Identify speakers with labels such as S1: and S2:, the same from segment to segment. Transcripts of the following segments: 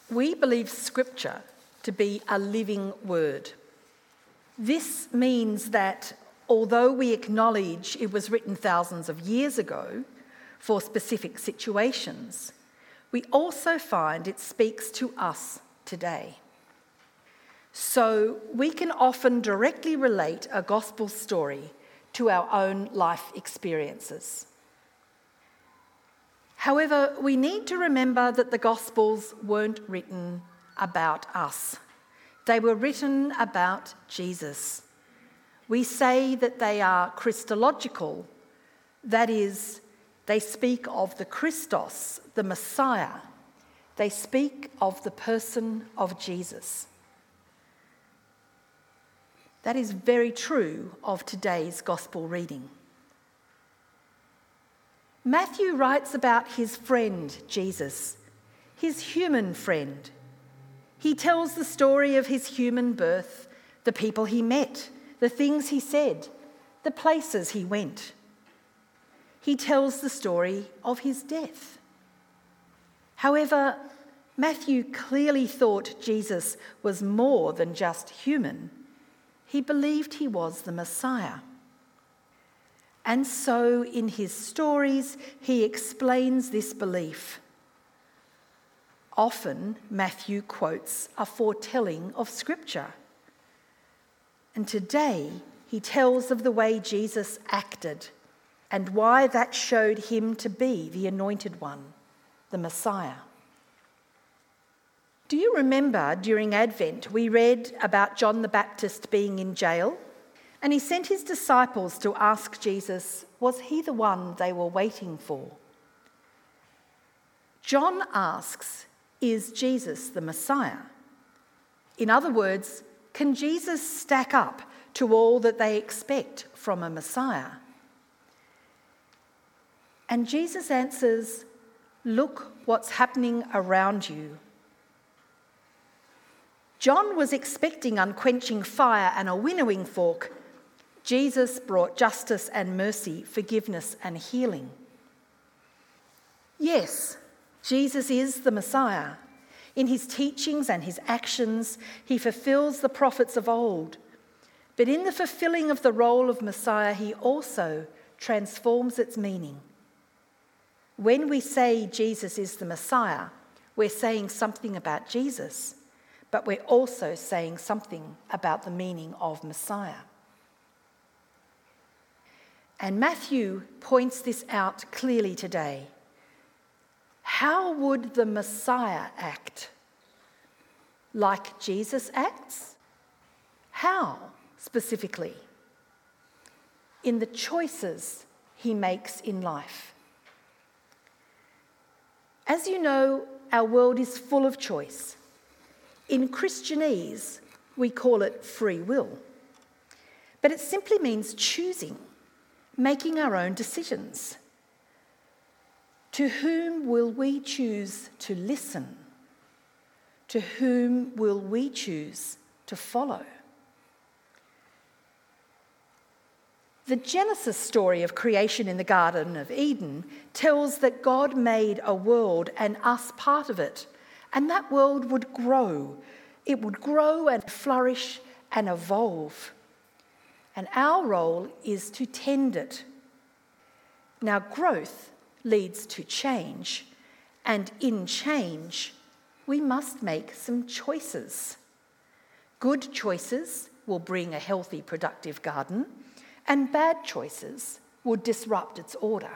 S1: We believe Scripture to be a living word. This means that although we acknowledge it was written thousands of years ago for specific situations, we also find it speaks to us today. So we can often directly relate a gospel story to our own life experiences. However, we need to remember that the Gospels weren't written about us. They were written about Jesus. We say that they are Christological, that is, they speak of the Christos, the Messiah. They speak of the person of Jesus. That is very true of today's Gospel reading. Matthew writes about his friend, Jesus, his human friend. He tells the story of his human birth, the people he met, the things he said, the places he went. He tells the story of his death. However, Matthew clearly thought Jesus was more than just human. He believed he was the Messiah. And so in his stories, he explains this belief. Often, Matthew quotes a foretelling of Scripture. And today, he tells of the way Jesus acted and why that showed him to be the Anointed One, the Messiah. Do you remember during Advent we read about John the Baptist being in jail? And he sent his disciples to ask Jesus, was he the one they were waiting for? John asks, is Jesus the Messiah? In other words, can Jesus stack up to all that they expect from a Messiah? And Jesus answers, look what's happening around you. John was expecting unquenching fire and a winnowing fork. Jesus brought justice and mercy, forgiveness and healing. Yes, Jesus is the Messiah. In his teachings and his actions, he fulfills the prophets of old. But in the fulfilling of the role of Messiah, he also transforms its meaning. When we say Jesus is the Messiah, we're saying something about Jesus, but we're also saying something about the meaning of Messiah. And Matthew points this out clearly today. How would the Messiah act? Like Jesus acts? How, specifically? In the choices he makes in life. As you know, our world is full of choice. In Christianese, we call it free will. But it simply means choosing, making our own decisions. To whom will we choose to listen? To whom will we choose to follow? The Genesis story of creation in the Garden of Eden tells that God made a world and us part of it, and that world would grow. It would grow and flourish and evolve. And our role is to tend it. Now, growth leads to change, and in change, we must make some choices. Good choices will bring a healthy, productive garden, and bad choices will disrupt its order.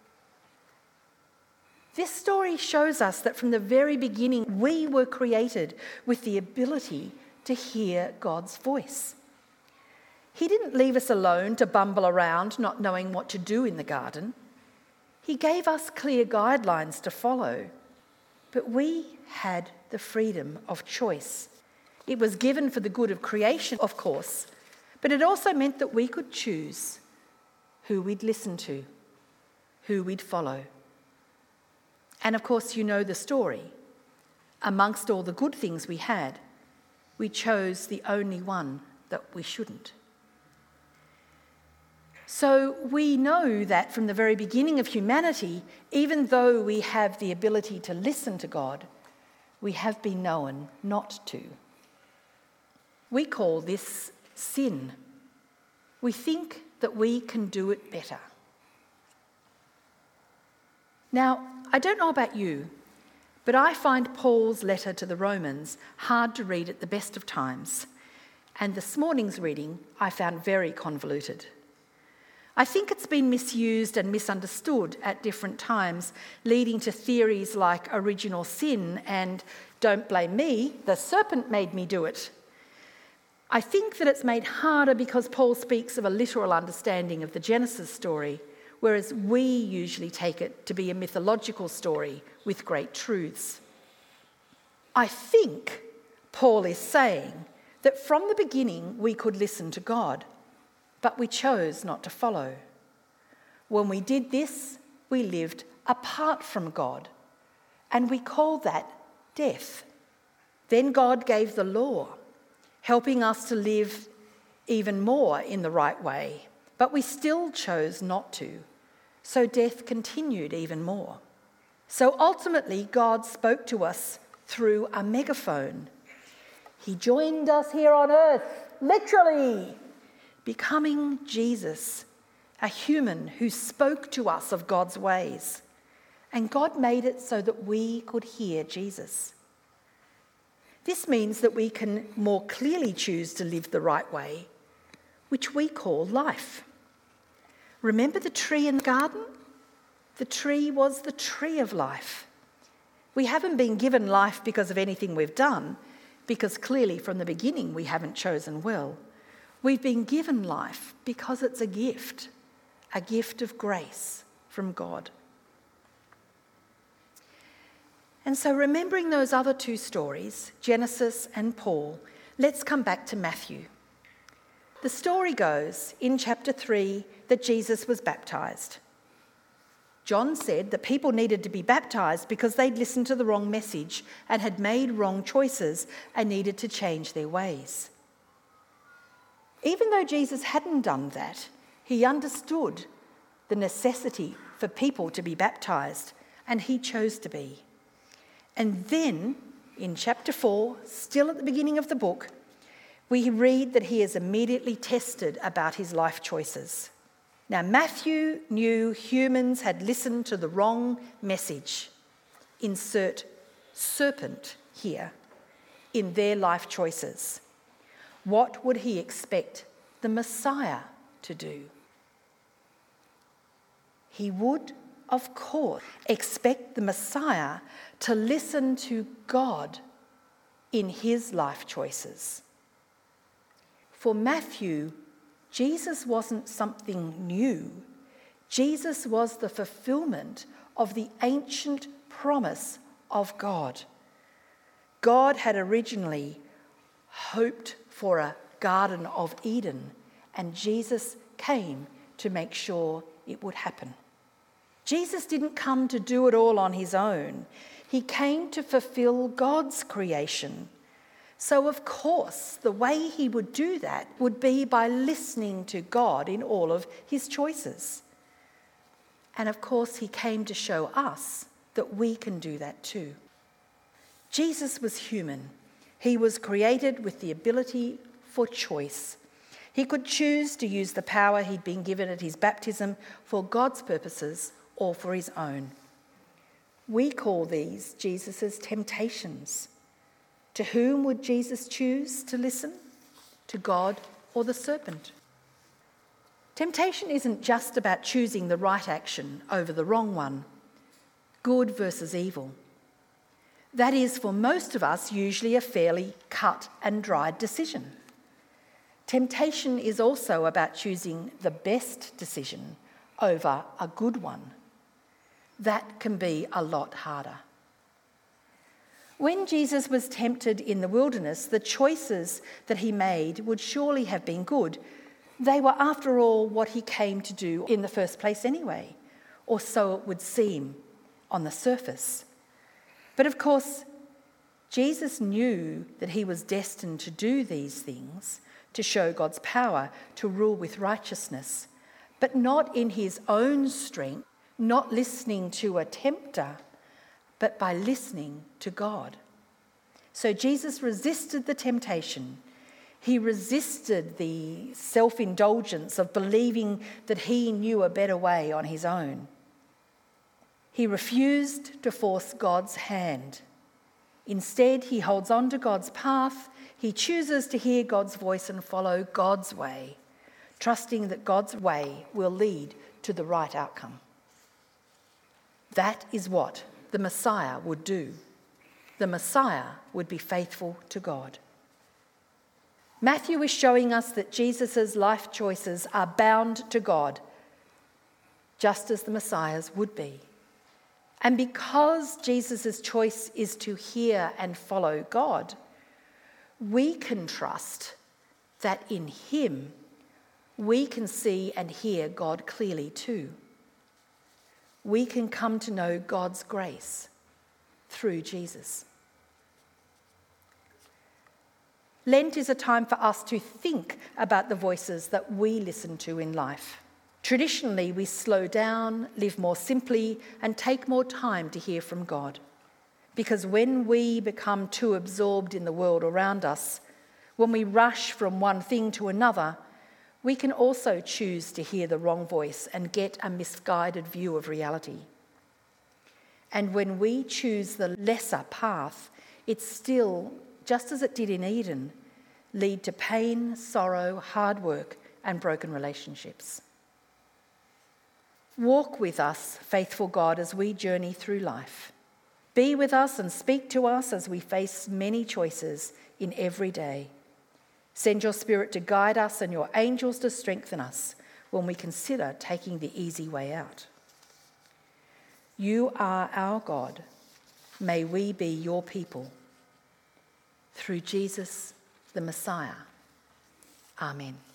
S1: This story shows us that from the very beginning, we were created with the ability to hear God's voice. He didn't leave us alone to bumble around, not knowing what to do in the garden. He gave us clear guidelines to follow, but we had the freedom of choice. It was given for the good of creation, of course, but it also meant that we could choose who we'd listen to, who we'd follow. And of course, you know the story. Amongst all the good things we had, we chose the only one that we shouldn't. So we know that from the very beginning of humanity, even though we have the ability to listen to God, we have been known not to. We call this sin. We think that we can do it better. Now, I don't know about you, but I find Paul's letter to the Romans hard to read at the best of times, and this morning's reading I found very convoluted. I think it's been misused and misunderstood at different times, leading to theories like original sin and don't blame me, the serpent made me do it. I think that it's made harder because Paul speaks of a literal understanding of the Genesis story, whereas we usually take it to be a mythological story with great truths. I think Paul is saying that from the beginning we could listen to God, but we chose not to follow. When we did this, we lived apart from God, and we call that death. Then God gave the law, helping us to live even more in the right way, but we still chose not to, so death continued even more. So ultimately, God spoke to us through a megaphone. He joined us here on earth, literally, becoming Jesus, a human who spoke to us of God's ways. And God made it so that we could hear Jesus. This means that we can more clearly choose to live the right way, which we call life. Remember the tree in the garden? The tree was the tree of life. We haven't been given life because of anything we've done, because clearly from the beginning we haven't chosen well. We've been given life because it's a gift of grace from God. And so remembering those other two stories, Genesis and Paul, let's come back to Matthew. The story goes in chapter 3 that Jesus was baptised. John said that people needed to be baptised because they'd listened to the wrong message and had made wrong choices and needed to change their ways. Even though Jesus hadn't done that, he understood the necessity for people to be baptised, and he chose to be. And then, in chapter 4, still at the beginning of the book, we read that he is immediately tested about his life choices. Now, Matthew knew humans had listened to the wrong message. Insert serpent here in their life choices. What would he expect the Messiah to do? He would, of course, expect the Messiah to listen to God in his life choices. For Matthew, Jesus wasn't something new. Jesus was the fulfillment of the ancient promise of God. God had originally hoped for a Garden of Eden, and Jesus came to make sure it would happen. Jesus didn't come to do it all on his own. He came to fulfill God's creation. So, of course, the way he would do that would be by listening to God in all of his choices. And, of course, he came to show us that we can do that too. Jesus was human. He was created with the ability for choice. He could choose to use the power he'd been given at his baptism for God's purposes or for his own. We call these Jesus' temptations. To whom would Jesus choose to listen? To God or the serpent? Temptation isn't just about choosing the right action over the wrong one, good versus evil. That is, for most of us, usually a fairly cut and dried decision. Temptation is also about choosing the best decision over a good one. That can be a lot harder. When Jesus was tempted in the wilderness, the choices that he made would surely have been good. They were, after all, what he came to do in the first place anyway, or so it would seem on the surface. But of course, Jesus knew that he was destined to do these things, to show God's power, to rule with righteousness, but not in his own strength, not listening to a tempter, but by listening to God. So Jesus resisted the temptation. He resisted the self-indulgence of believing that he knew a better way on his own. He refused to force God's hand. Instead, he holds on to God's path. He chooses to hear God's voice and follow God's way, trusting that God's way will lead to the right outcome. That is what the Messiah would do. The Messiah would be faithful to God. Matthew is showing us that Jesus' life choices are bound to God, just as the Messiah's would be. And because Jesus' choice is to hear and follow God, we can trust that in him we can see and hear God clearly too. We can come to know God's grace through Jesus. Lent is a time for us to think about the voices that we listen to in life. Traditionally, we slow down, live more simply, and take more time to hear from God. Because when we become too absorbed in the world around us, when we rush from one thing to another, we can also choose to hear the wrong voice and get a misguided view of reality. And when we choose the lesser path, it still, just as it did in Eden, lead to pain, sorrow, hard work, and broken relationships. Walk with us, faithful God, as we journey through life. Be with us and speak to us as we face many choices in every day. Send your Spirit to guide us and your angels to strengthen us when we consider taking the easy way out. You are our God. May we be your people. Through Jesus, the Messiah. Amen.